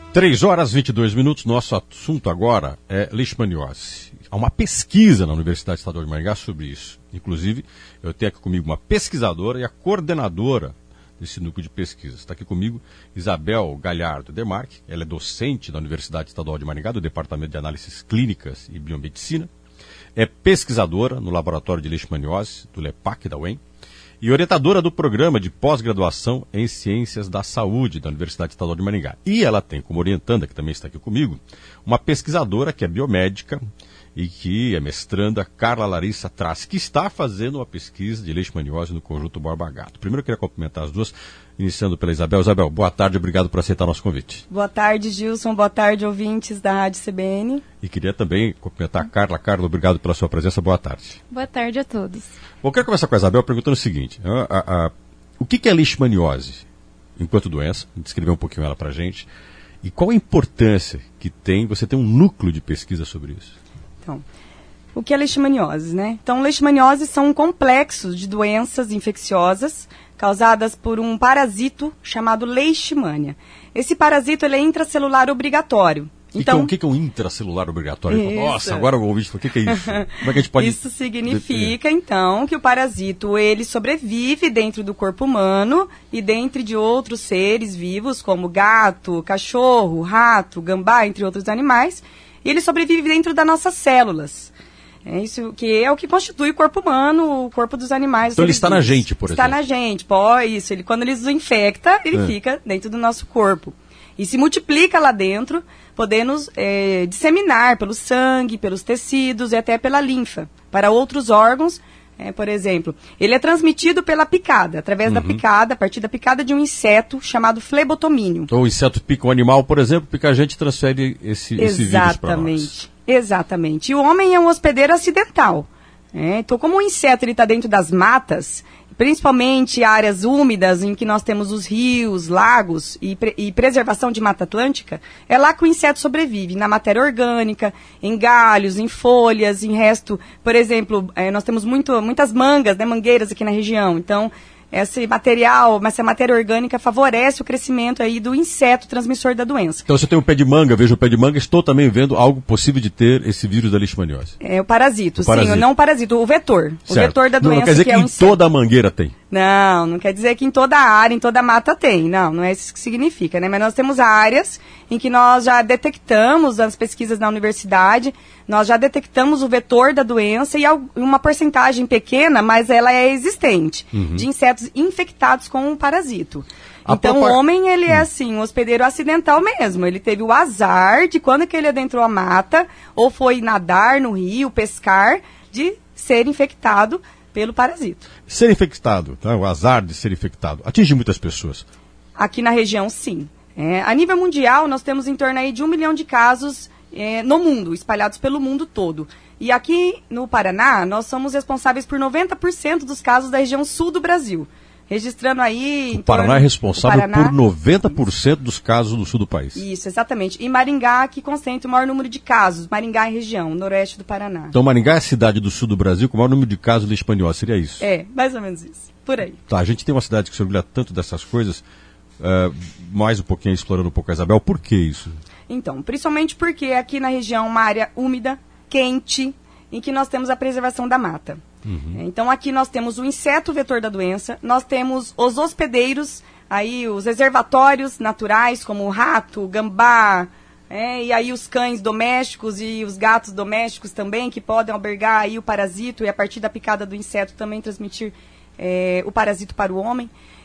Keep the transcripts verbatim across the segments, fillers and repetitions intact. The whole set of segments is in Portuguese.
três horas e vinte e dois minutos, nosso assunto agora é leishmaniose. Há uma pesquisa na Universidade Estadual de Maringá sobre isso. Inclusive, eu tenho aqui comigo uma pesquisadora e a coordenadora desse núcleo de pesquisa. Está aqui comigo Isabel Galhardo Demarque, ela é docente da Universidade Estadual de Maringá, do Departamento de Análises Clínicas e Biomedicina, é pesquisadora no Laboratório de Leishmaniose, do LEPAC da U E M, e orientadora do programa de pós-graduação em Ciências da Saúde da Universidade Estadual de Maringá. E ela tem como orientanda, que também está aqui comigo, uma pesquisadora que é biomédica e que é mestranda, Carla Larissa Trace, que está fazendo uma pesquisa de leishmaniose no Conjunto Borba Gato. Primeiro eu queria cumprimentar as duas, iniciando pela Isabel. Isabel, boa tarde, obrigado por aceitar nosso convite. Boa tarde, Gilson, boa tarde, ouvintes da Rádio C B N. E queria também cumprimentar a Carla. Carla, obrigado pela sua presença, boa tarde. Boa tarde a todos. Bom, eu quero começar com a Isabel perguntando o seguinte, a, a, a, o que, que é leishmaniose enquanto doença? Descrever um pouquinho ela para a gente. E qual a importância que tem você ter um núcleo de pesquisa sobre isso? Então, o que é leishmaniose, né? Então, leishmaniose são complexos de doenças infecciosas causadas por um parasito chamado leishmania. Esse parasito ele é intracelular obrigatório. Então, o que, que é um intracelular obrigatório? Isso. Nossa, agora o ouvinte falou, o que, que é isso? Como é que a gente pode... Isso significa, então, que o parasito ele sobrevive dentro do corpo humano e dentro de outros seres vivos, como gato, cachorro, rato, gambá, entre outros animais, e ele sobrevive dentro das nossas células. É isso que é o que constitui o corpo humano, o corpo dos animais. Então ele está na gente, por está exemplo. Está na gente, pô, isso. Ele, quando ele nos infecta, ele é. fica dentro do nosso corpo. E se multiplica lá dentro, podendo é, disseminar pelo sangue, pelos tecidos e até pela linfa, para outros órgãos. É, por exemplo, ele é transmitido pela picada, através uhum. da picada, a partir da picada de um inseto chamado flebotomínio. Então o inseto pica um animal, por exemplo, pica a gente e transfere esse, esse vírus para nós. Exatamente, exatamente. E o homem é um hospedeiro acidental. É, então, como o inseto está dentro das matas, principalmente áreas úmidas em que nós temos os rios, lagos e, pre e preservação de Mata Atlântica, é lá que o inseto sobrevive, na matéria orgânica, em galhos, em folhas, em resto. Por exemplo, é, nós temos muito, muitas mangas, né, mangueiras aqui na região, então esse material, essa matéria orgânica favorece o crescimento aí do inseto transmissor da doença. Então, se eu tenho um pé de manga, vejo o pé de manga, estou também vendo algo possível de ter esse vírus da leishmaniose. É o parasito, o parasito. sim, não o parasito, o vetor. O certo. vetor da doença. Não, não quer dizer que, que é em um inseto. Toda a mangueira tem. Não, não quer dizer que em toda a área, em toda a mata tem. Não, não é isso que significa, né? Mas nós temos áreas em que nós já detectamos, as pesquisas na universidade, nós já detectamos o vetor da doença e uma porcentagem pequena, mas ela é existente, uhum. de insetos infectados com o parasito. A então, propar... o homem, ele hum. é assim, um hospedeiro acidental mesmo. Ele teve o azar de, quando que ele adentrou a mata, ou foi nadar no rio, pescar, de ser infectado pelo parasito. Ser infectado, tá? O azar de ser infectado, atinge muitas pessoas? Aqui na região, sim. É, a nível mundial, nós temos em torno aí de um milhão de casos é, no mundo, espalhados pelo mundo todo. E aqui no Paraná, nós somos responsáveis por noventa por cento dos casos da região sul do Brasil. Registrando aí... O Paraná é responsável Paraná, por noventa por cento dos casos do sul do país. Isso, exatamente. E Maringá, que concentra o maior número de casos. Maringá e região, noroeste do Paraná. Então Maringá é a cidade do sul do Brasil com o maior número de casos de leishmaniose, seria isso? É, mais ou menos isso. Por aí. Tá, a gente tem uma cidade que se orgulha tanto dessas coisas, uh, mais um pouquinho, explorando um pouco a Isabel. Por que isso? Então, principalmente porque aqui na região é uma área úmida, quente, em que nós temos a preservação da mata. Uhum. Então aqui nós temos o inseto vetor da doença, nós temos os hospedeiros, aí os reservatórios naturais, como o rato, o gambá, é, e aí os cães domésticos e os gatos domésticos também, que podem albergar aí o parasito e a partir da picada do inseto também transmitir é, o parasito para o homem.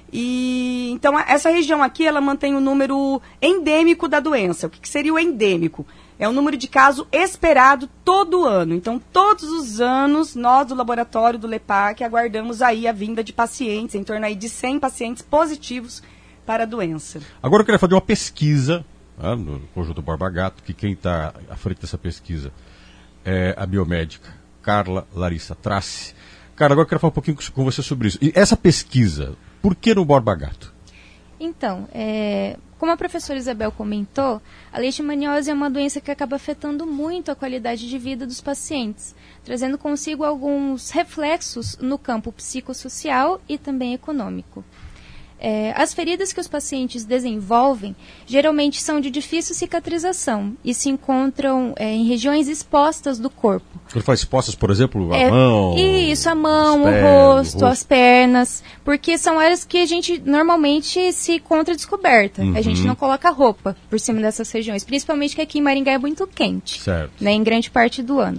E então essa região aqui ela mantém o número endêmico da doença. O que, que seria o endêmico? É o número de casos esperado todo ano. Então, todos os anos, nós do laboratório do LEPAC aguardamos aí a vinda de pacientes, em torno aí de cem pacientes positivos para a doença. Agora eu queria fazer uma pesquisa, né, no Conjunto Borba Gato, que quem está à frente dessa pesquisa é a biomédica Carla Larissa Trace. Carla, agora eu quero falar um pouquinho com você sobre isso. E essa pesquisa, por que no Borba Gato? Então, é, como a professora Isabel comentou, a leishmaniose é uma doença que acaba afetando muito a qualidade de vida dos pacientes, trazendo consigo alguns reflexos no campo psicossocial e também econômico. É, as feridas que os pacientes desenvolvem geralmente são de difícil cicatrização e se encontram é, em regiões expostas do corpo. Ele faz expostas, por exemplo, a é, mão? Isso, a mão, pés, o, rosto, o rosto, as pernas, porque são áreas que a gente normalmente se encontra descoberta. Uhum. A gente não coloca roupa por cima dessas regiões, principalmente que aqui em Maringá é muito quente, certo. Né, em grande parte do ano.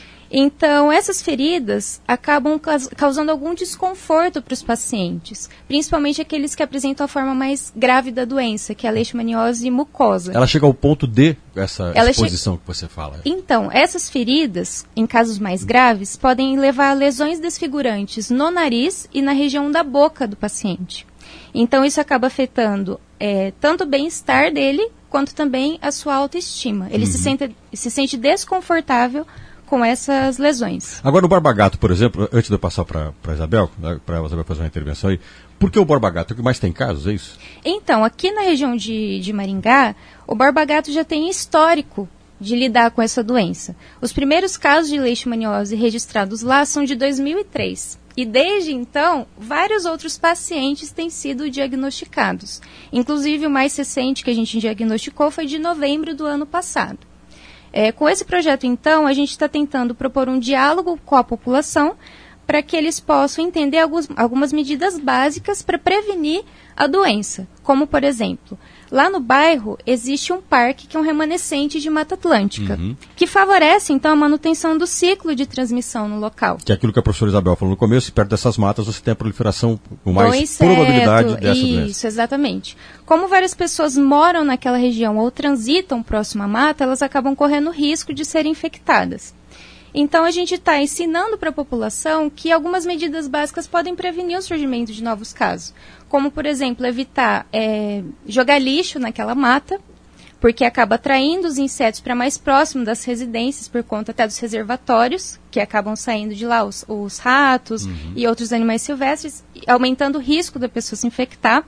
Então, essas feridas acabam causando algum desconforto para os pacientes, principalmente aqueles que apresentam a forma mais grave da doença, que é a leishmaniose mucosa. Ela chega ao ponto de essa Ela exposição che... que você fala. Então, essas feridas, em casos mais graves, podem levar a lesões desfigurantes no nariz e na região da boca do paciente. Então, isso acaba afetando é, tanto o bem-estar dele, quanto também a sua autoestima. Ele uhum. se, sente, se sente desconfortável com essas lesões. Agora, o Borba-Gato, por exemplo, antes de eu passar para a Isabel, né, para a Isabel fazer uma intervenção aí, por que o Borba-Gato? É o que mais tem casos, é isso? Então, aqui na região de, de Maringá, o Borba-Gato já tem histórico de lidar com essa doença. Os primeiros casos de leishmaniose registrados lá são de dois mil e três. E desde então, vários outros pacientes têm sido diagnosticados. Inclusive, o mais recente que a gente diagnosticou foi de novembro do ano passado. É, com esse projeto, então, a gente está tentando propor um diálogo com a população para que eles possam entender alguns, algumas medidas básicas para prevenir a doença. Como, por exemplo, lá no bairro existe um parque que é um remanescente de Mata Atlântica, uhum. que favorece, então, a manutenção do ciclo de transmissão no local. Que é aquilo que a professora Isabel falou no começo, perto dessas matas você tem a proliferação com mais inseto, probabilidade dessa isso, doença. Isso, exatamente. Como várias pessoas moram naquela região ou transitam próximo à mata, elas acabam correndo risco de serem infectadas. Então, a gente está ensinando para a população que algumas medidas básicas podem prevenir o surgimento de novos casos. Como, por exemplo, evitar é, jogar lixo naquela mata, porque acaba atraindo os insetos para mais próximo das residências, por conta até dos reservatórios, que acabam saindo de lá os, os ratos uhum. e outros animais silvestres, aumentando o risco da pessoa se infectar.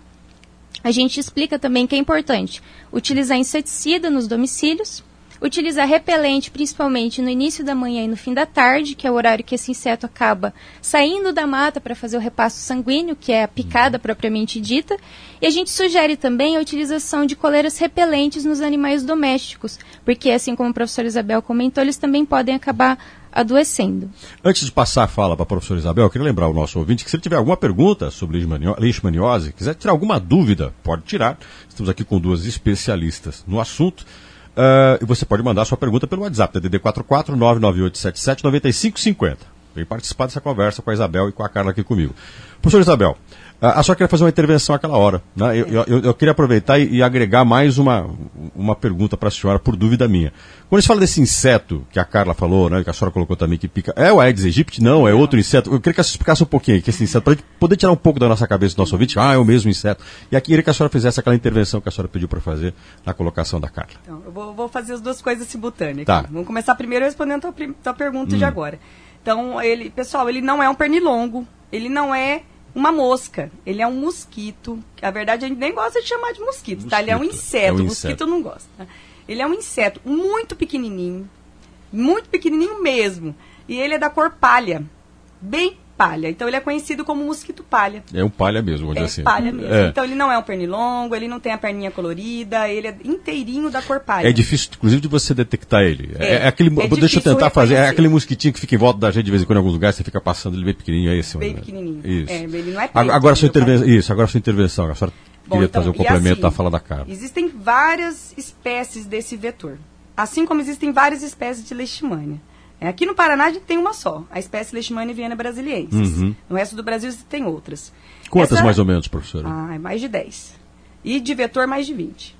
A gente explica também que é importante utilizar inseticida nos domicílios, utilizar repelente principalmente no início da manhã e no fim da tarde, que é o horário que esse inseto acaba saindo da mata para fazer o repasto sanguíneo, que é a picada propriamente dita. E a gente sugere também a utilização de coleiras repelentes nos animais domésticos, porque, assim como a professora Isabel comentou, eles também podem acabar adoecendo. Antes de passar a fala para a professora Isabel, eu queria lembrar o nosso ouvinte que se ele tiver alguma pergunta sobre leishmaniose, quiser tirar alguma dúvida, pode tirar. Estamos aqui com duas especialistas no assunto. Uh, e você pode mandar sua pergunta pelo WhatsApp, D D D quatro quatro nove nove oito sete sete nove cinco cinco zero. Vem participar dessa conversa com a Isabel e com a Carla aqui comigo. Professora Isabel, uh, a senhora queria fazer uma intervenção àquela hora. Né? Eu, eu, eu, eu queria aproveitar e, e agregar mais uma, uma pergunta para a senhora, por dúvida minha. Quando a gente fala desse inseto que a Carla falou, né, que a senhora colocou também que pica, é o Aedes aegypti? Não, é outro inseto. Eu queria que a senhora explicasse um pouquinho que esse inseto, para a gente poder tirar um pouco da nossa cabeça do nosso ouvinte, ah, é o mesmo inseto. E aqui queria que a senhora fizesse aquela intervenção que a senhora pediu para fazer na colocação da Carla. Então, eu vou, vou fazer as duas coisas simultâneas. Tá. Vamos começar primeiro respondendo a tua, tua pergunta hum. de agora. Então, ele, pessoal, ele não é um pernilongo, ele não é uma mosca, ele é um mosquito. A verdade, a gente nem gosta de chamar de mosquito, mosquito. tá? Ele é um inseto, é um mosquito inseto. Não gosta. Tá? Ele é um inseto muito pequenininho, muito pequenininho mesmo. E ele é da cor palha, bem palha. Então ele é conhecido como mosquito palha. É um palha mesmo, vamos é dizer assim. palha mesmo. É. Então ele não é um pernilongo, ele não tem a perninha colorida, ele é inteirinho da cor palha. É difícil, inclusive, de você detectar ele. É, é, é aquele, é deixa eu tentar fazer. É reconhecer. aquele mosquitinho que fica em volta da gente de vez em quando em alguns lugares, você fica passando ele bem pequenininho, é esse. Bem né? pequenininho. Isso. É, ele não é preto, agora, agora sua intervenção, pai. isso, agora sua intervenção. A senhora Bom, queria então, fazer o complemento assim, da fala da Carla. Existem várias espécies desse vetor. Assim como existem várias espécies de leishmania. É, aqui no Paraná a gente tem uma só, a espécie Leishmania viena brasiliensis. Uhum. No resto do Brasil tem outras. Quantas Essa... mais ou menos, professora? Ah, é mais de dez. E de vetor mais de vinte.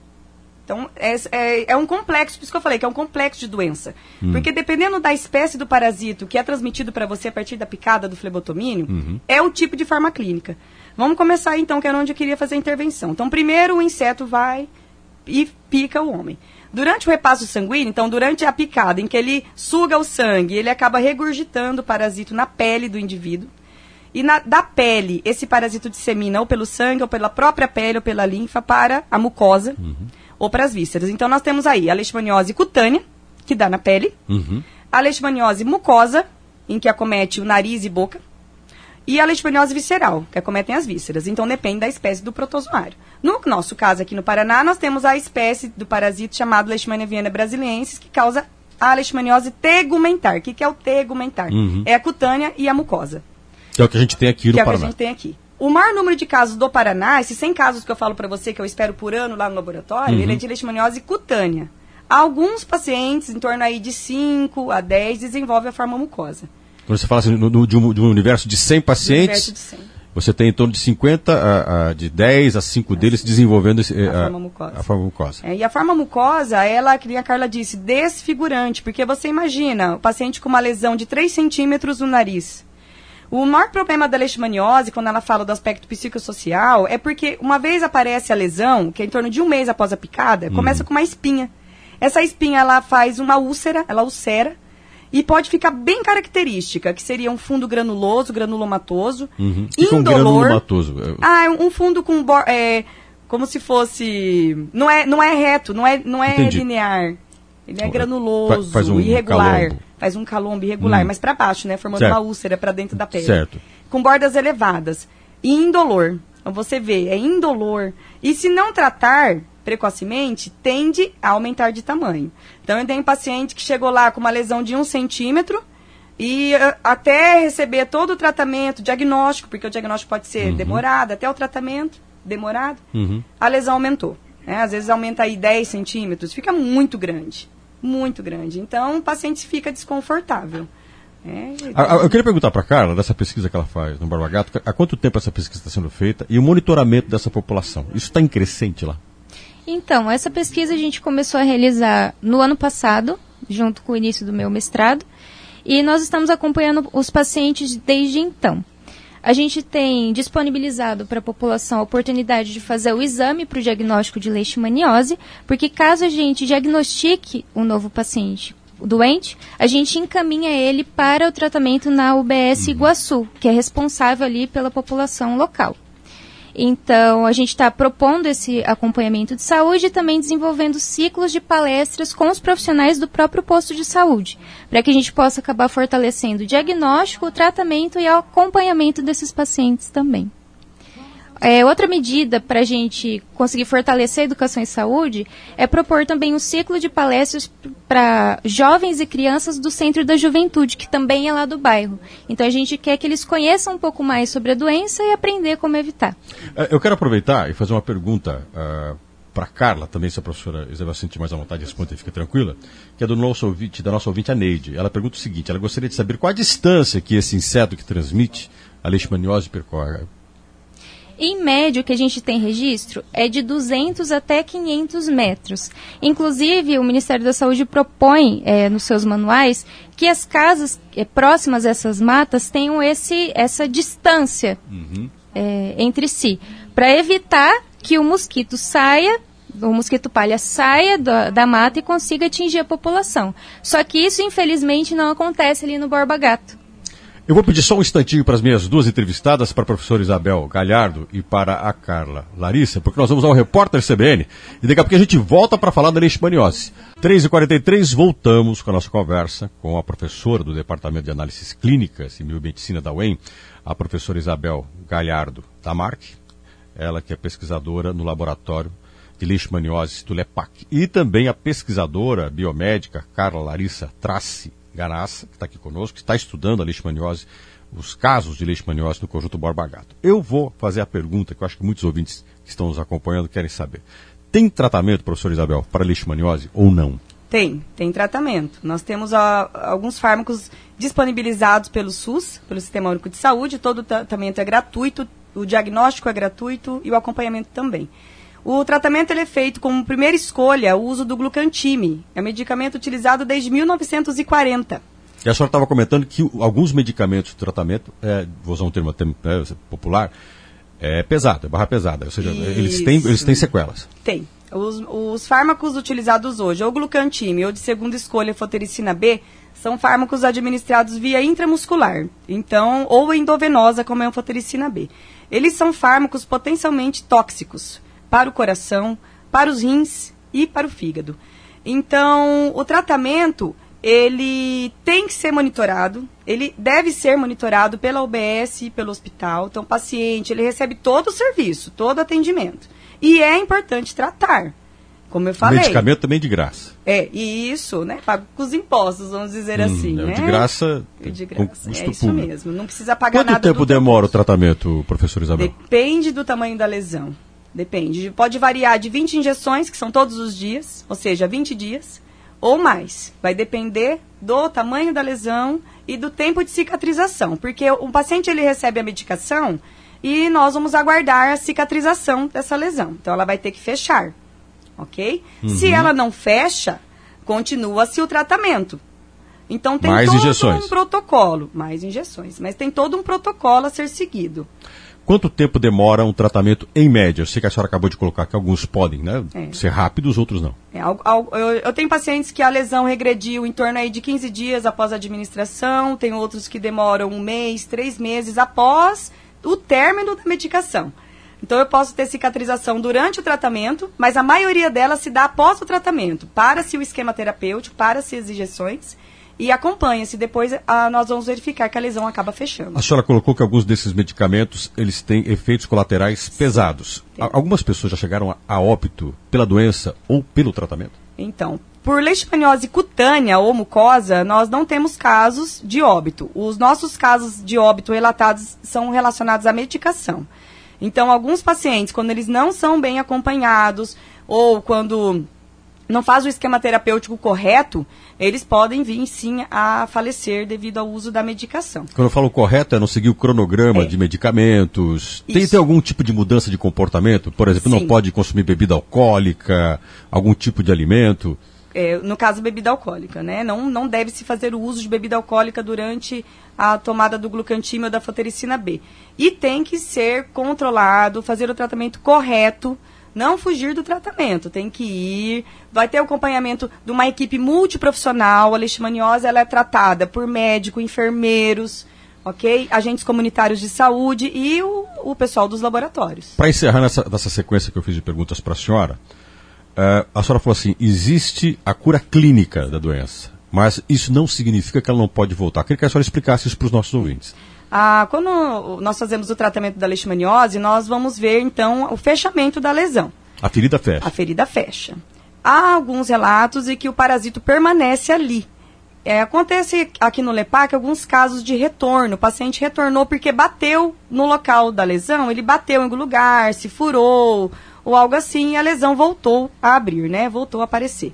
Então, é, é, é um complexo, por isso que eu falei, que é um complexo de doença. Hum. Porque dependendo da espécie do parasito que é transmitido para você a partir da picada do flebotomínio, uhum. é o tipo de forma clínica. Vamos começar então, que era onde eu queria fazer a intervenção. Então, primeiro o inseto vai e pica o homem. Durante o repasso sanguíneo, então, durante a picada, em que ele suga o sangue, ele acaba regurgitando o parasito na pele do indivíduo. E na, da pele, esse parasito dissemina ou pelo sangue, ou pela própria pele, ou pela linfa, para a mucosa, uhum. ou para as vísceras. Então, nós temos aí a leishmaniose cutânea, que dá na pele, uhum. a leishmaniose mucosa, em que acomete o nariz e boca, e a leishmaniose visceral, que acometem as vísceras. Então, depende da espécie do protozoário. No nosso caso, aqui no Paraná, nós temos a espécie do parasito chamado Leishmania aviana brasiliensis, que causa a leishmaniose tegumentar. O que, que é o tegumentar? Uhum. É a cutânea e a mucosa. Que é o que a gente tem aqui no que Paraná. É o que a gente tem aqui. O maior número de casos do Paraná, esses cem casos que eu falo para você, que eu espero por ano lá no laboratório, uhum. ele é de leishmaniose cutânea. Alguns pacientes, em torno aí de cinco a dez, desenvolvem a forma mucosa. Quando você fala assim, no, no, de, um, de um universo de cem pacientes, de cem. Você tem em torno de cinquenta, a, a, de dez a cinco deles desenvolvendo esse, a, a, forma mucosa. A forma mucosa. É, e a forma mucosa, ela, que a Carla disse, desfigurante, porque você imagina o paciente com uma lesão de três centímetros no nariz. O maior problema da leishmaniose, quando ela fala do aspecto psicossocial, é porque uma vez aparece a lesão, que é em torno de um mês após a picada, uhum. começa com uma espinha. Essa espinha, ela faz uma úlcera, ela ulcera, e pode ficar bem característica, que seria um fundo granuloso, granulomatoso, uhum. indolor. Granulomatoso? Ah, um fundo com, é, como se fosse, não é, não é reto, não é, não é linear. Ele é granuloso, faz um irregular. Calombo. Faz um calombo irregular, hum. mas para baixo, né? Formando certo. Uma úlcera para dentro da pele. Certo. Com bordas elevadas. E indolor. Então você vê, é indolor. E se não tratar precocemente, tende a aumentar de tamanho. Então eu tenho um paciente que chegou lá com uma lesão de um centímetro e uh, até receber todo o tratamento, diagnóstico, porque o diagnóstico pode ser uhum. demorado, até o tratamento demorado, uhum. a lesão aumentou. Né? Às vezes aumenta aí dez centímetros, fica muito grande. Muito grande. Então, o paciente fica desconfortável. É, então... Eu queria perguntar para a Carla, dessa pesquisa que ela faz no Borba Gato, há quanto tempo essa pesquisa está sendo feita e o monitoramento dessa população? Isso está em crescente lá? Então, essa pesquisa a gente começou a realizar no ano passado, junto com o início do meu mestrado, e nós estamos acompanhando os pacientes desde então. A gente tem disponibilizado para a população a oportunidade de fazer o exame para o diagnóstico de leishmaniose, porque caso a gente diagnostique um novo paciente doente, a gente encaminha ele para o tratamento na U B S Iguaçu, que é responsável ali pela população local. Então, a gente está propondo esse acompanhamento de saúde e também desenvolvendo ciclos de palestras com os profissionais do próprio posto de saúde, para que a gente possa acabar fortalecendo o diagnóstico, o tratamento e o acompanhamento desses pacientes também. É, outra medida para a gente conseguir fortalecer a educação em saúde é propor também um ciclo de palestras para jovens e crianças do Centro da Juventude, que também é lá do bairro. Então a gente quer que eles conheçam um pouco mais sobre a doença e aprender como evitar. Eu quero aproveitar e fazer uma pergunta uh, para a Carla, também se a professora Isabel sentir mais à vontade de responder, fica tranquila, que é do nosso ouvinte, da nossa ouvinte, a Neide. Ela pergunta o seguinte, ela gostaria de saber qual a distância que esse inseto que transmite a leishmaniose percorre. Em média, o que a gente tem registro é de duzentos até quinhentos metros. Inclusive, o Ministério da Saúde propõe, é, nos seus manuais, que as casas é, próximas a essas matas tenham esse, essa distância uhum. é, entre si, para evitar que o mosquito saia, o mosquito palha saia da, da mata e consiga atingir a população. Só que isso, infelizmente, não acontece ali no Borba Gato. Eu vou pedir só um instantinho para as minhas duas entrevistadas, para a professora Isabel Galhardo e para a Carla Larissa, porque nós vamos ao Repórter C B N e daqui a pouco a gente volta para falar da leishmaniose. três e quarenta e três, voltamos com a nossa conversa com a professora do Departamento de Análises Clínicas e Biomedicina da U E M, a professora Isabel Galhardo Tamarque, ela que é pesquisadora no laboratório de leishmaniose do LEPAC, e também a pesquisadora biomédica Carla Larissa Trace Ganassa, que está aqui conosco, que está estudando a leishmaniose, os casos de leishmaniose no Conjunto Borba Gato. Eu vou fazer a pergunta que eu acho que muitos ouvintes que estão nos acompanhando querem saber. Tem tratamento, professora Isabel, para leishmaniose ou não? Tem, tem tratamento. Nós temos ó, alguns fármacos disponibilizados pelo SUS, pelo Sistema Único de Saúde, todo o tratamento é gratuito, o diagnóstico é gratuito e o acompanhamento também. O tratamento ele é feito como primeira escolha o uso do glucantime. É um medicamento utilizado desde mil novecentos e quarenta. E a senhora estava comentando que alguns medicamentos de tratamento, é, vou usar um termo até, é, popular, é pesado, é barra pesada. Ou seja, eles têm, eles têm sequelas. Tem. Os, os fármacos utilizados hoje, ou glucantime ou de segunda escolha fotericina B, são fármacos administrados via intramuscular. Então, ou endovenosa, como é a fotericina B. Eles são fármacos potencialmente tóxicos para o coração, para os rins e para o fígado. Então, o tratamento ele tem que ser monitorado, ele deve ser monitorado pela U B S e pelo hospital. Então, o paciente, ele recebe todo o serviço, todo o atendimento. E é importante tratar, como eu falei. Medicamento também de graça. É, e isso, né, pago com os impostos, vamos dizer hum, assim, é, né? De graça, de graça, com custo é isso público. mesmo, não precisa pagar Quanto nada. Quanto tempo demora o tratamento, professor Isabel? Depende do tamanho da lesão, depende. Pode variar de vinte injeções, que são todos os dias, ou seja, vinte dias, ou mais. Vai depender do tamanho da lesão e do tempo de cicatrização, porque o paciente ele recebe a medicação e nós vamos aguardar a cicatrização dessa lesão. Então, ela vai ter que fechar, ok? Uhum. Se ela não fecha, continua-se o tratamento. Então, tem mais todo injeções. um protocolo. Mais injeções, mas tem todo um protocolo a ser seguido. Quanto tempo demora um tratamento em média? Eu sei que a senhora acabou de colocar que alguns podem, né, é. ser rápidos, outros não. É, eu, eu tenho pacientes que a lesão regrediu em torno aí de quinze dias após a administração, tem outros que demoram um mês, três meses após o término da medicação. Então, eu posso ter cicatrização durante o tratamento, mas a maioria delas se dá após o tratamento. Para-se o esquema terapêutico, para-se as injeções e acompanha-se. Depois, a, nós vamos verificar que a lesão acaba fechando. A senhora colocou que alguns desses medicamentos, eles têm efeitos colaterais pesados. Sim, algumas pessoas já chegaram a, a óbito pela doença ou pelo tratamento? Então, por leishmaniose cutânea ou mucosa, nós não temos casos de óbito. Os nossos casos de óbito relatados são relacionados à medicação. Então, alguns pacientes, quando eles não são bem acompanhados ou quando não faz o esquema terapêutico correto, eles podem vir, sim, a falecer devido ao uso da medicação. Quando eu falo correto, é não seguir o cronograma é. de medicamentos. Tem, tem algum tipo de mudança de comportamento? Por exemplo, sim. não pode consumir bebida alcoólica, algum tipo de alimento? É, no caso, bebida alcoólica, né? Não, não deve-se fazer o uso de bebida alcoólica durante a tomada do glucantímio ou da fotericina B. E tem que ser controlado, fazer o tratamento correto, não fugir do tratamento, tem que ir, vai ter o acompanhamento de uma equipe multiprofissional. A leishmaniose ela é tratada por médico, enfermeiros, ok? Agentes comunitários de saúde e o, o pessoal dos laboratórios. Para encerrar nessa, nessa sequência que eu fiz de perguntas para a senhora, Uh, a senhora falou assim, existe a cura clínica da doença, mas isso não significa que ela não pode voltar. Eu queria que a senhora explicasse isso para os nossos ouvintes. Ah, quando nós fazemos o tratamento da leishmaniose, nós vamos ver, então, o fechamento da lesão. A ferida fecha. A ferida fecha. Há alguns relatos de que o parasito permanece ali. É, acontece aqui no LEPAC alguns casos de retorno. O paciente retornou porque bateu no local da lesão, ele bateu em algum lugar, se furou ou algo assim, e a lesão voltou a abrir, né? Voltou a aparecer.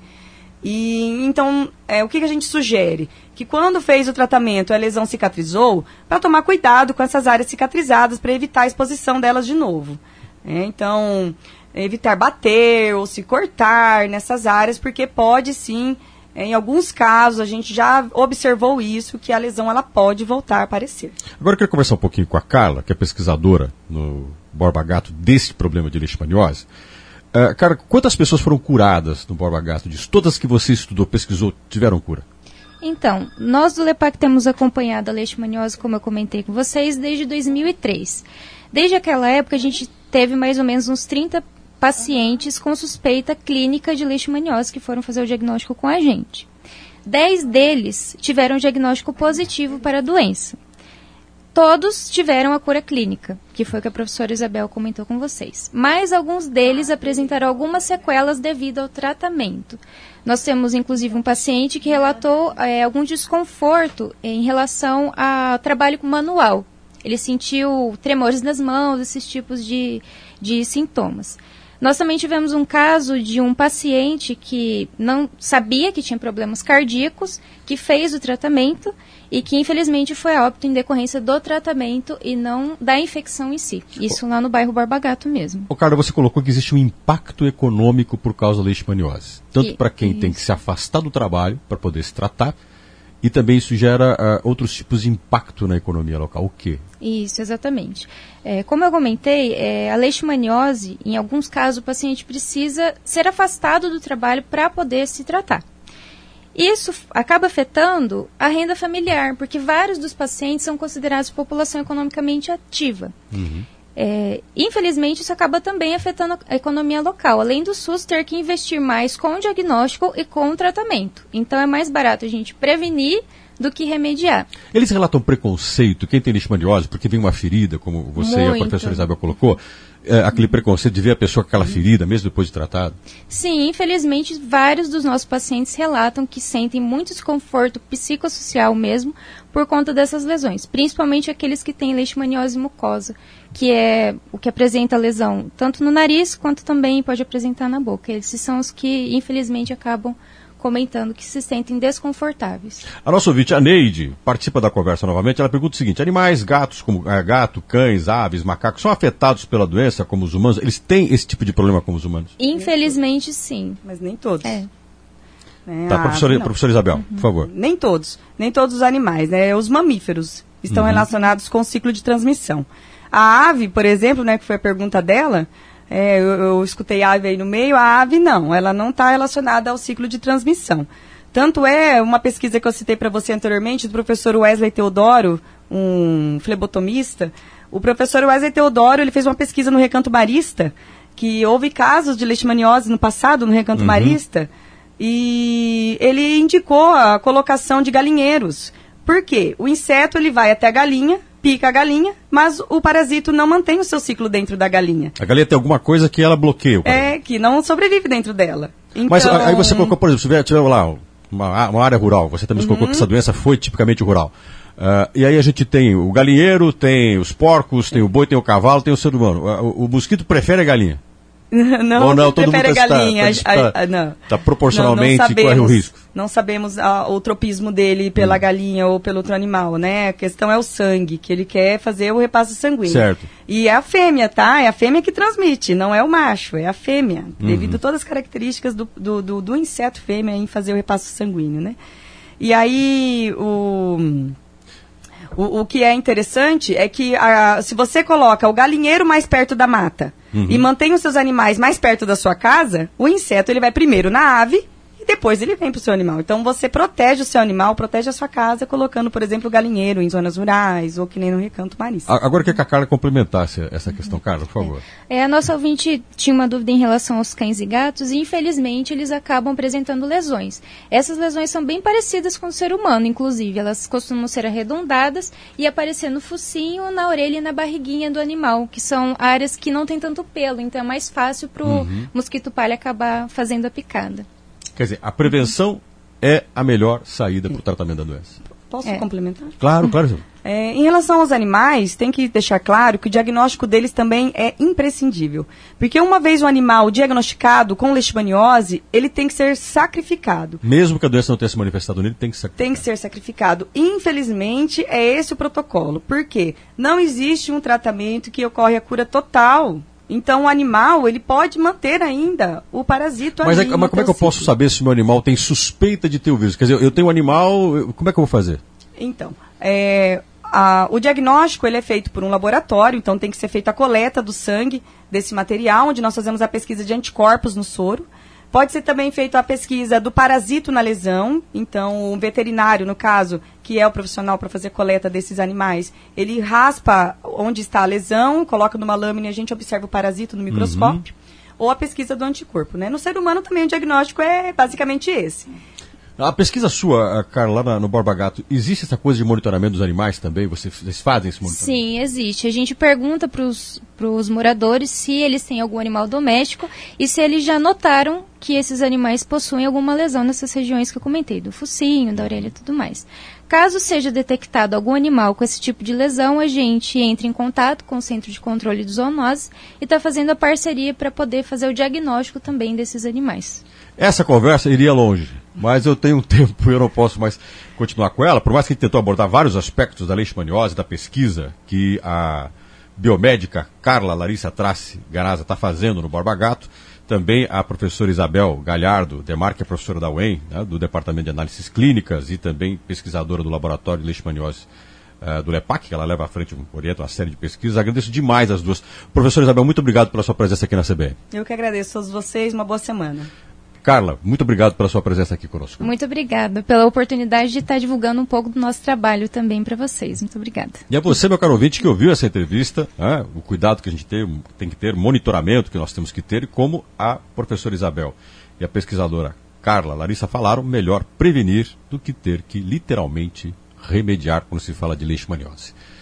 E então, é, o que, que a gente sugere? Que quando fez o tratamento e a lesão cicatrizou, para tomar cuidado com essas áreas cicatrizadas, para evitar a exposição delas de novo. É, então, evitar bater ou se cortar nessas áreas, porque pode sim, em alguns casos, a gente já observou isso, que a lesão ela pode voltar a aparecer. Agora eu quero conversar um pouquinho com a Carla, que é pesquisadora no Borba Gato desse problema de leishmaniose. Uh, cara, quantas pessoas foram curadas no Borba Gato disso? Todas que você estudou, pesquisou, tiveram cura? Então, nós do LEPAC temos acompanhado a leishmaniose, como eu comentei com vocês, desde dois mil e três. Desde aquela época, a gente teve mais ou menos uns trinta pacientes com suspeita clínica de leishmaniose que foram fazer o diagnóstico com a gente. Dez deles tiveram um diagnóstico positivo para a doença. Todos tiveram a cura clínica, que foi o que a professora Isabel comentou com vocês. Mas alguns deles apresentaram algumas sequelas devido ao tratamento. Nós temos, inclusive, um paciente que relatou é, algum desconforto em relação ao trabalho manual. Ele sentiu tremores nas mãos, esses tipos de, de sintomas. Nós também tivemos um caso de um paciente que não sabia que tinha problemas cardíacos, que fez o tratamento e que infelizmente foi a óbito em decorrência do tratamento e não da infecção em si. Isso lá no bairro Borba Gato mesmo. Ô, Carla, você colocou que existe um impacto econômico por causa da leishmaniose. Tanto para quem isso. tem que se afastar do trabalho para poder se tratar, e também isso gera uh, outros tipos de impacto na economia local. O quê? Isso, exatamente. É, como eu comentei, é, a leishmaniose, em alguns casos, o paciente precisa ser afastado do trabalho para poder se tratar. Isso acaba afetando a renda familiar, porque vários dos pacientes são considerados população economicamente ativa. Uhum. É, infelizmente, isso acaba também afetando a economia local, além do SUS ter que investir mais com o diagnóstico e com o tratamento. Então, é mais barato a gente prevenir do que remediar. Eles relatam preconceito, quem tem leishmaniose, porque vem uma ferida, como você Muito. e a professora Isabel colocou, é, aquele preconceito de ver a pessoa com aquela ferida, mesmo depois de tratado? Sim, infelizmente, vários dos nossos pacientes relatam que sentem muito desconforto psicossocial mesmo por conta dessas lesões, principalmente aqueles que têm leishmaniose mucosa, que é o que apresenta lesão tanto no nariz quanto também pode apresentar na boca. Esses são os que, infelizmente, acabam comentando que se sentem desconfortáveis. A nossa ouvinte, a Neide, participa da conversa novamente. Ela pergunta o seguinte: animais, gatos, como é, gato, cães, aves, macacos, são afetados pela doença como os humanos? Eles têm esse tipo de problema como os humanos? Infelizmente, sim. Mas nem todos. É. É, tá, professora, professora Isabel, uhum. por favor. Nem todos. Nem todos os animais, né? Os mamíferos estão uhum. relacionados com o ciclo de transmissão. A ave, por exemplo, né, que foi a pergunta dela, é, eu, eu escutei a ave aí no meio, a ave não, ela não está relacionada ao ciclo de transmissão. Tanto é, uma pesquisa que eu citei para você anteriormente, do professor Wesley Teodoro, um flebotomista, o professor Wesley Teodoro, ele fez uma pesquisa no Recanto Marista, que houve casos de leishmaniose no passado no Recanto uhum. Marista, e ele indicou a colocação de galinheiros. Por quê? O inseto ele vai até a galinha, pica a galinha, mas o parasito não mantém o seu ciclo dentro da galinha. A galinha tem alguma coisa que ela bloqueia o parasito. É, que não sobrevive dentro dela. Então... Mas aí você colocou, por exemplo, se tiver, tiver lá uma, uma área rural, você também uhum. colocou que essa doença foi tipicamente rural. Uh, e aí a gente tem o galinheiro, tem os porcos, tem o boi, tem o cavalo, tem o ser humano. O, o mosquito prefere a galinha? Não, Ou não, todo mundo a galinha. Está, está, está, não. está proporcionalmente, não, não sabemos, corre o risco. Não sabemos a, o tropismo dele pela hum. galinha ou pelo outro animal, né? A questão é o sangue, que ele quer fazer o repasse sanguíneo. Certo. E é a fêmea, tá? É a fêmea que transmite, não é o macho, é a fêmea. Uhum. Devido a todas as características do, do, do, do inseto fêmea em fazer o repasse sanguíneo, né? E aí, o... O, o que é interessante é que a, se você coloca o galinheiro mais perto da mata uhum. e mantém os seus animais mais perto da sua casa, o inseto ele vai primeiro na ave e depois ele vem para o seu animal. Então você protege o seu animal, protege a sua casa, colocando, por exemplo, o galinheiro em zonas rurais ou que nem no Recanto Marista. Agora eu queria que a Carla complementasse essa questão. Carla, por favor. É, a nossa ouvinte tinha uma dúvida em relação aos cães e gatos e, infelizmente, eles acabam apresentando lesões. Essas lesões são bem parecidas com o ser humano, inclusive. Elas costumam ser arredondadas e aparecer no focinho, na orelha e na barriguinha do animal, que são áreas que não tem tanto pelo, então é mais fácil para o uhum. mosquito palha acabar fazendo a picada. Quer dizer, a prevenção é a melhor saída para o tratamento da doença. Posso é. complementar? Claro, claro. É, em relação aos animais, tem que deixar claro que o diagnóstico deles também é imprescindível. Porque uma vez o animal diagnosticado com leishmaniose, ele tem que ser sacrificado. Mesmo que a doença não tenha se manifestado nele, tem que ser sacrificado. Tem que ser sacrificado. Infelizmente, é esse o protocolo. Por quê? Não existe um tratamento que ocorre a cura total. Então, o animal, ele pode manter ainda o parasito mas ali. É, mas como é que eu posso saber se meu animal tem suspeita de ter o vírus? Quer dizer, eu tenho um animal, eu, como é que eu vou fazer? Então, é, a, o diagnóstico ele é feito por um laboratório, então tem que ser feita a coleta do sangue desse material, onde nós fazemos a pesquisa de anticorpos no soro. Pode ser também feita a pesquisa do parasito na lesão, então o veterinário, no caso, que é o profissional para fazer coleta desses animais, ele raspa onde está a lesão, coloca numa lâmina e a gente observa o parasito no microscópio, uhum. ou a pesquisa do anticorpo, né? No ser humano também o diagnóstico é basicamente esse. A pesquisa sua, Carla, lá no Borba Gato, existe essa coisa de monitoramento dos animais também? Vocês, vocês fazem esse monitoramento? Sim, existe. A gente pergunta para os moradores se eles têm algum animal doméstico e se eles já notaram que esses animais possuem alguma lesão nessas regiões que eu comentei, do focinho, da orelha e tudo mais. Caso seja detectado algum animal com esse tipo de lesão, a gente entra em contato com o Centro de Controle de Zoonoses e está fazendo a parceria para poder fazer o diagnóstico também desses animais. Essa conversa iria longe, mas eu tenho um tempo e eu não posso mais continuar com ela, por mais que a gente tentou abordar vários aspectos da leishmaniose, da pesquisa que a biomédica Carla Larissa Trace Ganaza está fazendo no Borba Gato. Também a professora Isabel Galhardo Demar, que é professora da U E M, né, do Departamento de Análises Clínicas e também pesquisadora do Laboratório de Leishmaniose uh, do LEPAC, que ela leva à frente, orienta uma série de pesquisas. Agradeço demais as duas. Professora Isabel, muito obrigado pela sua presença aqui na C B N. Eu que agradeço a todos vocês, uma boa semana. Carla, muito obrigado pela sua presença aqui conosco. Muito obrigada pela oportunidade de estar divulgando um pouco do nosso trabalho também para vocês. Muito obrigada. E a você, meu caro ouvinte, que ouviu essa entrevista, né, o cuidado que a gente tem, tem que ter, monitoramento que nós temos que ter, e como a professora Isabel e a pesquisadora Carla Larissa falaram, melhor prevenir do que ter que literalmente remediar quando se fala de leishmaniose.